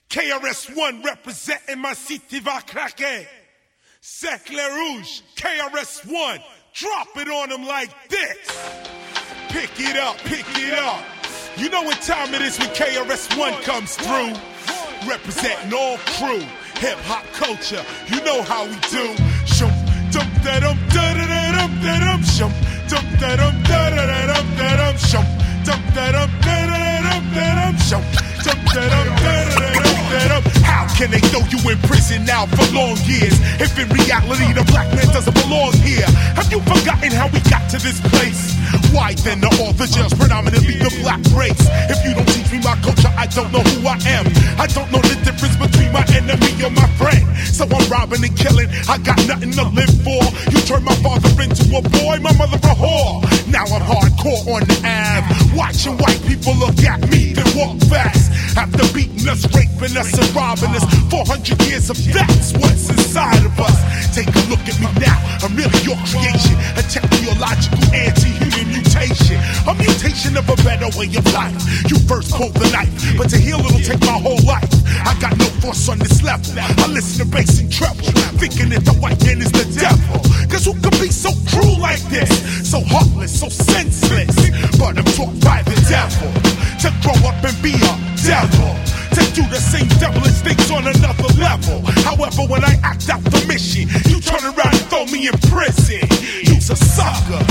KRS-One representing ma cité va craquer. Cercle Rouge, KRS-One, drop it on them like this. Pick it up, pick it up. You know what time it is when KRS-One comes through. Representing all crew, hip-hop culture, you know how we do. Shum, dum da dum da da da dum da dum shum, dum da dum da da da dum da dum shum, dum da dum da da da dum da dum shum, dum da dum da da da dum da dum. How can they throw you in prison now for long years if in reality the black man doesn't belong here? Have you forgotten how we got to this place? Why then are all the jails predominantly the black race? If you don't teach me my culture, I don't know who I am. I don't know the difference between my enemy or my friend. So I'm robbing and killing, I got nothing to live for. You turned my father into a boy, my mother a whore. Now I'm hardcore on the Ave, watching white people look at me then walk fast. After beating us, raping us, and robbing us, 400 years of that's what's inside of us. Take a look at me now, I'm really your creation, a technological anti-human mutation, a mutation of a better way of life. You first pulled the knife, but to heal it'll take my whole life. I got no force on this level, I listen to bass and treble, thinking that the white man is the devil. Cause who could be so cruel like this, so heartless, so senseless? But I'm taught by the devil to grow up and be a devil, to do the same devilish things on another level. However, when I act out the mission, you turn around and throw me in prison. You's a sucker.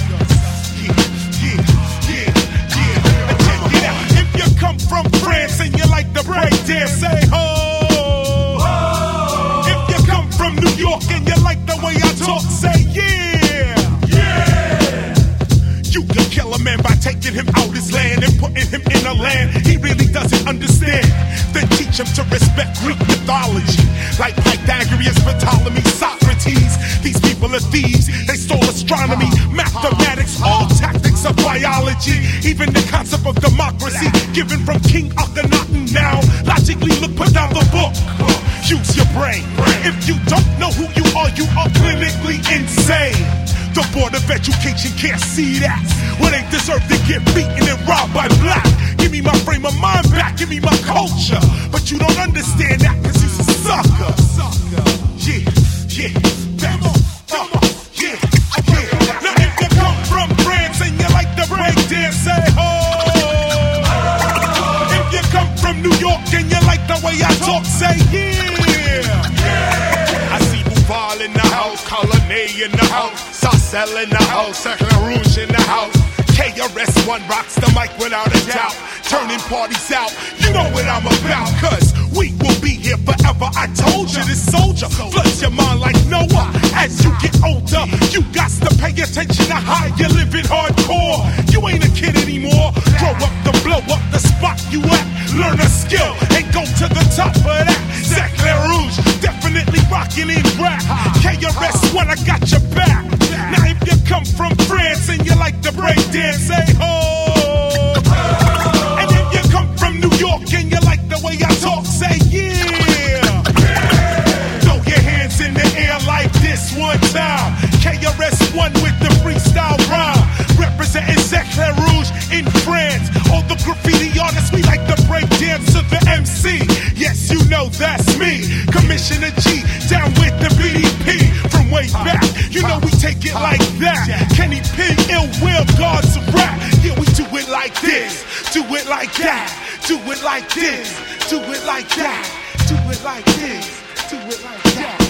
And check it out. If you come from France and you like to break dance, say ho. If you come from New York and you like the way I talk, say yeah. You can kill a man by taking him out his land and putting him in a land he really doesn't understand. Then teach him to respect Greek mythology, like Pythagoras, Ptolemy, Socrates. These people are thieves, they stole astronomy, mathematics, all tactics of biology. Even the concept of democracy, given from King Akhenaten. Now, logically look, put down the book. Use your brain. If you don't know who you are clinically insane. The Board of Education can't see that. Well, they deserve to get beaten and robbed by black. Give me my frame of mind back, give me my culture. But you don't understand that cause you's a sucker. Yeah, yeah, come on, yeah, yeah. Now if you come from France and you like to break dance, say ho. If you come from New York and you like the way I talk, say yeah. I see Bouval in the house, Colonnade in the house, Sarcelle in the house, Cercle Rouge in the house. KRS-One rocks the mic without a doubt, turning parties out, you know what I'm about. Cause we will be here forever, I told you. This soldier floods your mind like Noah. As you get older, you got to pay attention to how you're living hardcore. You ain't a kid anymore, grow up to blow up the spot you at. Learn a skill and go to the top of that. Cercle Rouge, definitely rocking in rap. KRS-One, I got your back. Now if you come from France and you like to break dance, say ho. And if you come from New York and you like the way I talk, say yeah. Throw your hands in the air like this one time. KRS-One with the freestyle rhyme, representing Cercle Rouge in France. All the graffiti artists, we like to break dance to the MC. Yes, you know that's me, Commissioner G, down with the BDP. From way back, you know we take it like that. Kenny P, Ill Will, Gods of Rap. Yeah, we do it like this, do it like that, do it like this, do it like that, do it like this, do it like that.